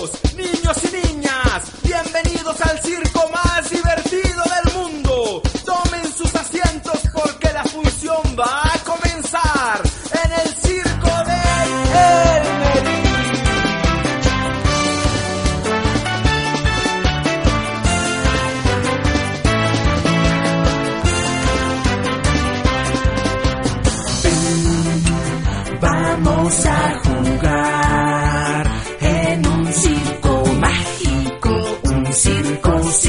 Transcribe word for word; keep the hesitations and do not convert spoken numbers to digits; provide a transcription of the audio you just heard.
caballeros, niños y niñas, bienvenidos al circo más divertido del mundo. Tomen sus asientos porque la función va a comenzar en el circo de Elmery. Vamos a jugar.